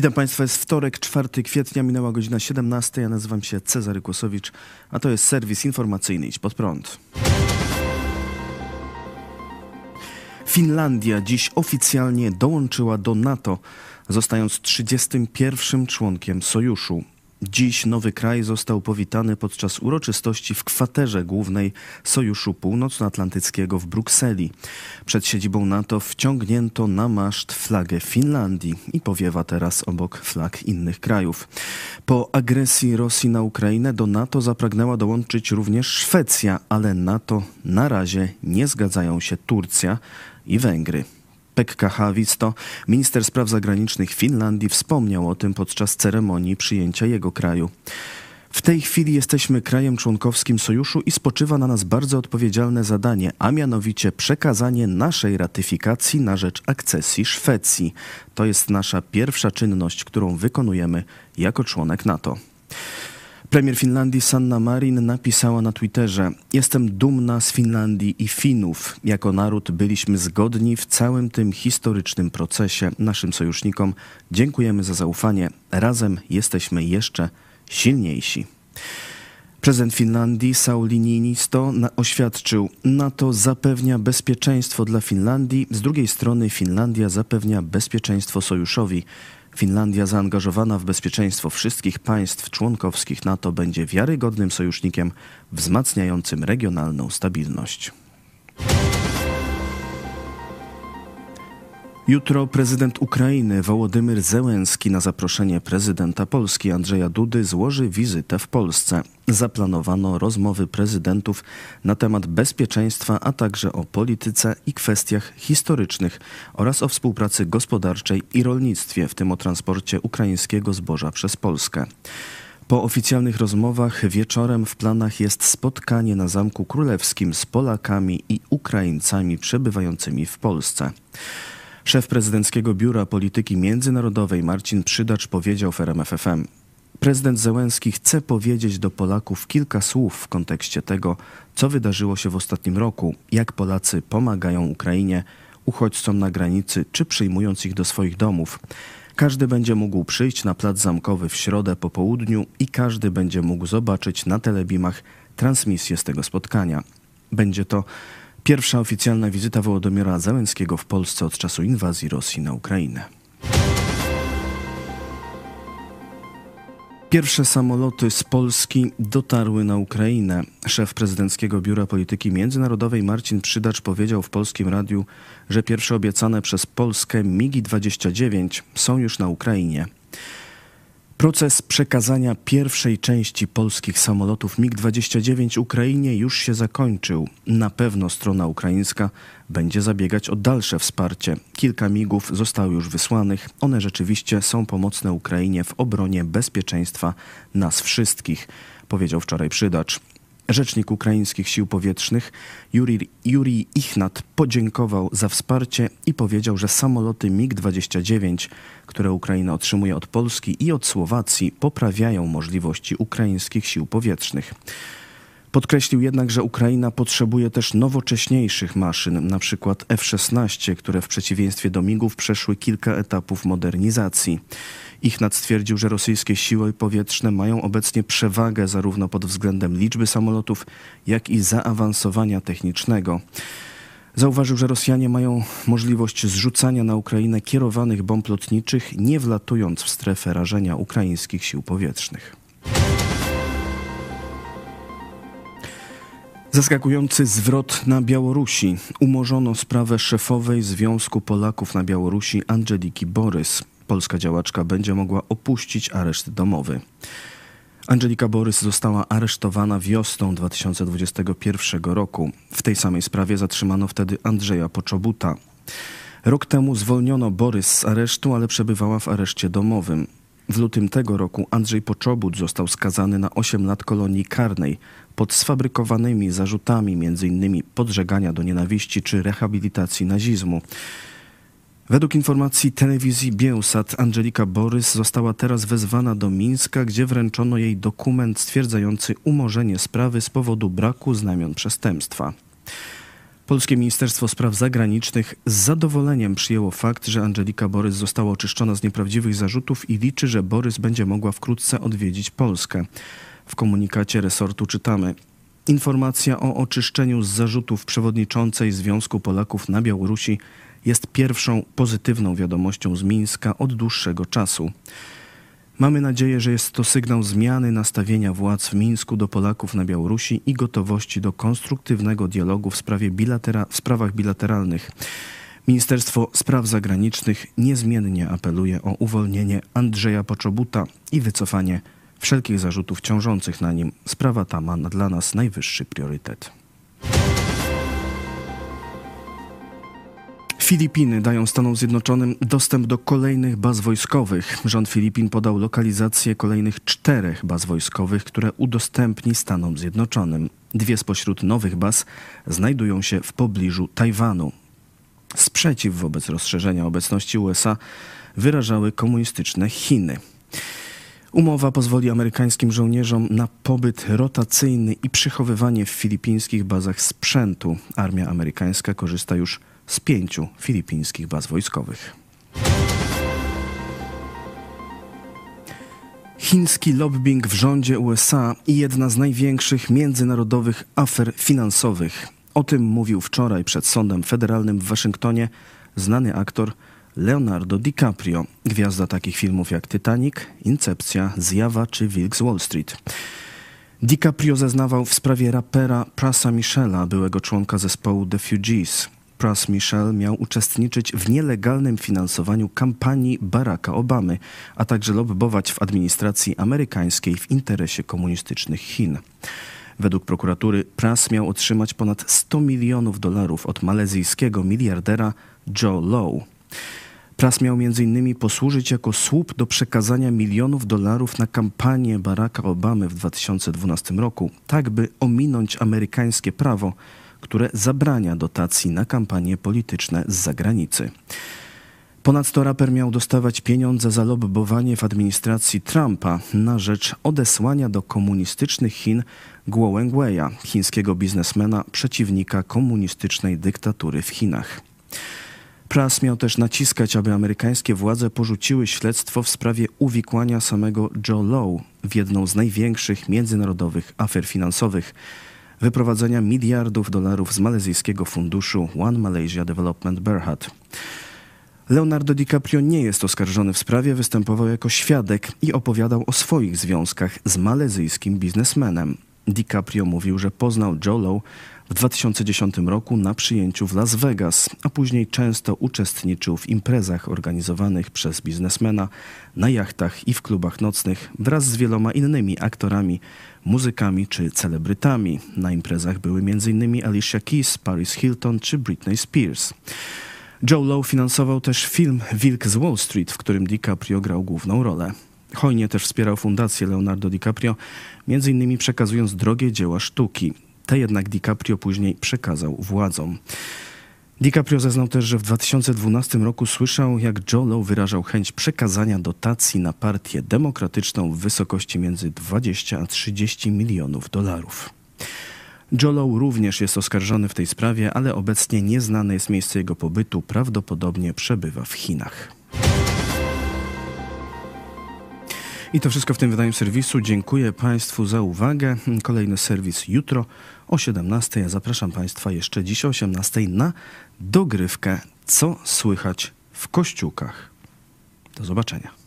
Witam Państwa, jest wtorek, 4 kwietnia, minęła godzina 17. Ja nazywam się Cezary Kłosowicz, a to jest serwis informacyjny Idź Pod Prąd. Finlandia dziś oficjalnie dołączyła do NATO, zostając 31. członkiem sojuszu. Dziś nowy kraj został powitany podczas uroczystości w kwaterze głównej Sojuszu Północnoatlantyckiego w Brukseli. Przed siedzibą NATO wciągnięto na maszt flagę Finlandii i powiewa teraz obok flag innych krajów. Po agresji Rosji na Ukrainę do NATO zapragnęła dołączyć również Szwecja, ale na to na razie nie zgadzają się Turcja i Węgry. Pekka Haavisto, minister spraw zagranicznych Finlandii, wspomniał o tym podczas ceremonii przyjęcia jego kraju. W tej chwili jesteśmy krajem członkowskim sojuszu i spoczywa na nas bardzo odpowiedzialne zadanie, a mianowicie przekazanie naszej ratyfikacji na rzecz akcesji Szwecji. To jest nasza pierwsza czynność, którą wykonujemy jako członek NATO. Premier Finlandii Sanna Marin napisała na Twitterze: jestem dumna z Finlandii i Finów. Jako naród byliśmy zgodni w całym tym historycznym procesie. Naszym sojusznikom dziękujemy za zaufanie. Razem jesteśmy jeszcze silniejsi. Prezydent Finlandii Sauli Niinisto oświadczył: NATO zapewnia bezpieczeństwo dla Finlandii, z drugiej strony Finlandia zapewnia bezpieczeństwo sojuszowi. Finlandia zaangażowana w bezpieczeństwo wszystkich państw członkowskich NATO będzie wiarygodnym sojusznikiem wzmacniającym regionalną stabilność. Jutro prezydent Ukrainy Wołodymyr Zełenski na zaproszenie prezydenta Polski Andrzeja Dudy złoży wizytę w Polsce. Zaplanowano rozmowy prezydentów na temat bezpieczeństwa, a także o polityce i kwestiach historycznych oraz o współpracy gospodarczej i rolnictwie, w tym o transporcie ukraińskiego zboża przez Polskę. Po oficjalnych rozmowach wieczorem w planach jest spotkanie na Zamku Królewskim z Polakami i Ukraińcami przebywającymi w Polsce. Szef prezydenckiego Biura Polityki Międzynarodowej Marcin Przydacz powiedział w RMF FM: prezydent Zełenski chce powiedzieć do Polaków kilka słów w kontekście tego, co wydarzyło się w ostatnim roku, jak Polacy pomagają Ukrainie, uchodźcom na granicy czy przyjmując ich do swoich domów. Każdy będzie mógł przyjść na Plac Zamkowy w środę po południu i każdy będzie mógł zobaczyć na telebimach transmisję z tego spotkania. Będzie to pierwsza oficjalna wizyta Wołodymyra Zełenskiego w Polsce od czasu inwazji Rosji na Ukrainę. Pierwsze samoloty z Polski dotarły na Ukrainę. Szef prezydenckiego Biura Polityki Międzynarodowej Marcin Przydacz powiedział w Polskim Radiu, że pierwsze obiecane przez Polskę MiG-29 są już na Ukrainie. Proces przekazania pierwszej części polskich samolotów MiG-29 Ukrainie już się zakończył. Na pewno strona ukraińska będzie zabiegać o dalsze wsparcie. Kilka MiG-ów zostało już wysłanych. One rzeczywiście są pomocne Ukrainie w obronie bezpieczeństwa nas wszystkich, powiedział wczoraj Przydacz. Rzecznik ukraińskich sił powietrznych Jurij Ichnat podziękował za wsparcie i powiedział, że samoloty MiG-29, które Ukraina otrzymuje od Polski i od Słowacji, poprawiają możliwości ukraińskich sił powietrznych. Podkreślił jednak, że Ukraina potrzebuje też nowocześniejszych maszyn, na przykład F-16, które w przeciwieństwie do MiG-ów przeszły kilka etapów modernizacji. Ichnat stwierdził, że rosyjskie siły powietrzne mają obecnie przewagę zarówno pod względem liczby samolotów, jak i zaawansowania technicznego. Zauważył, że Rosjanie mają możliwość zrzucania na Ukrainę kierowanych bomb lotniczych, nie wlatując w strefę rażenia ukraińskich sił powietrznych. Zaskakujący zwrot na Białorusi. Umorzono sprawę szefowej Związku Polaków na Białorusi Andżeliki Borys. Polska działaczka będzie mogła opuścić areszt domowy. Andżelika Borys została aresztowana wiosną 2021 roku. W tej samej sprawie zatrzymano wtedy Andrzeja Poczobuta. Rok temu zwolniono Borys z aresztu, ale przebywała w areszcie domowym. W lutym tego roku Andrzej Poczobut został skazany na 8 lat kolonii karnej pod sfabrykowanymi zarzutami m.in. podżegania do nienawiści czy rehabilitacji nazizmu. Według informacji telewizji Biełsat Andżelika Borys została teraz wezwana do Mińska, gdzie wręczono jej dokument stwierdzający umorzenie sprawy z powodu braku znamion przestępstwa. Polskie Ministerstwo Spraw Zagranicznych z zadowoleniem przyjęło fakt, że Andżelika Borys została oczyszczona z nieprawdziwych zarzutów i liczy, że Borys będzie mogła wkrótce odwiedzić Polskę. W komunikacie resortu czytamy: informacja o oczyszczeniu z zarzutów przewodniczącej Związku Polaków na Białorusi jest pierwszą pozytywną wiadomością z Mińska od dłuższego czasu. Mamy nadzieję, że jest to sygnał zmiany nastawienia władz w Mińsku do Polaków na Białorusi i gotowości do konstruktywnego dialogu w sprawach bilateralnych. Ministerstwo Spraw Zagranicznych niezmiennie apeluje o uwolnienie Andrzeja Poczobuta i wycofanie wszelkich zarzutów ciążących na nim. Sprawa ta ma dla nas najwyższy priorytet. Filipiny dają Stanom Zjednoczonym dostęp do kolejnych baz wojskowych. Rząd Filipin podał lokalizację kolejnych 4 baz wojskowych, które udostępni Stanom Zjednoczonym. 2 spośród nowych baz znajdują się w pobliżu Tajwanu. Sprzeciw wobec rozszerzenia obecności USA wyrażały komunistyczne Chiny. Umowa pozwoli amerykańskim żołnierzom na pobyt rotacyjny i przechowywanie w filipińskich bazach sprzętu. Armia amerykańska korzysta już z 5 filipińskich baz wojskowych. Chiński lobbying w rządzie USA i jedna z największych międzynarodowych afer finansowych. O tym mówił wczoraj przed sądem federalnym w Waszyngtonie znany aktor Leonardo DiCaprio, gwiazda takich filmów jak Titanic, Incepcja, Zjawa czy Wilk z Wall Street. DiCaprio zeznawał w sprawie rapera Prasa Michela, byłego członka zespołu The Fugees. Pras Michel miał uczestniczyć w nielegalnym finansowaniu kampanii Baracka Obamy, a także lobbować w administracji amerykańskiej w interesie komunistycznych Chin. Według prokuratury Pras miał otrzymać ponad $100 milionów od malezyjskiego miliardera Joe Low. Pras miał m.in. posłużyć jako słup do przekazania milionów dolarów na kampanię Baracka Obamy w 2012 roku, tak by ominąć amerykańskie prawo, które zabrania dotacji na kampanie polityczne z zagranicy. Ponadto raper miał dostawać pieniądze za lobbowanie w administracji Trumpa na rzecz odesłania do komunistycznych Chin Guo Wengweia, chińskiego biznesmena, przeciwnika komunistycznej dyktatury w Chinach. Pras miał też naciskać, aby amerykańskie władze porzuciły śledztwo w sprawie uwikłania samego Joe Low w jedną z największych międzynarodowych afer finansowych, wyprowadzenia miliardów dolarów z malezyjskiego funduszu One Malaysia Development Berhad. Leonardo DiCaprio nie jest oskarżony w sprawie, występował jako świadek i opowiadał o swoich związkach z malezyjskim biznesmenem. DiCaprio mówił, że poznał Joe Low w 2010 roku na przyjęciu w Las Vegas, a później często uczestniczył w imprezach organizowanych przez biznesmena na jachtach i w klubach nocnych wraz z wieloma innymi aktorami, muzykami czy celebrytami. Na imprezach były m.in. Alicia Keys, Paris Hilton czy Britney Spears. Joe Low finansował też film Wilk z Wall Street, w którym DiCaprio grał główną rolę. Hojnie też wspierał fundację Leonardo DiCaprio, m.in. przekazując drogie dzieła sztuki. Te jednak DiCaprio później przekazał władzom. DiCaprio zeznał też, że w 2012 roku słyszał, jak Joe Low wyrażał chęć przekazania dotacji na partię demokratyczną w wysokości między 20 a 30 milionów dolarów. Joe Low również jest oskarżony w tej sprawie, ale obecnie nieznane jest miejsce jego pobytu, prawdopodobnie przebywa w Chinach. I to wszystko w tym wydaniu serwisu. Dziękuję Państwu za uwagę. Kolejny serwis jutro o 17:00. Ja zapraszam Państwa jeszcze dziś o 18:00 na dogrywkę Co słychać w Kościółkach. Do zobaczenia.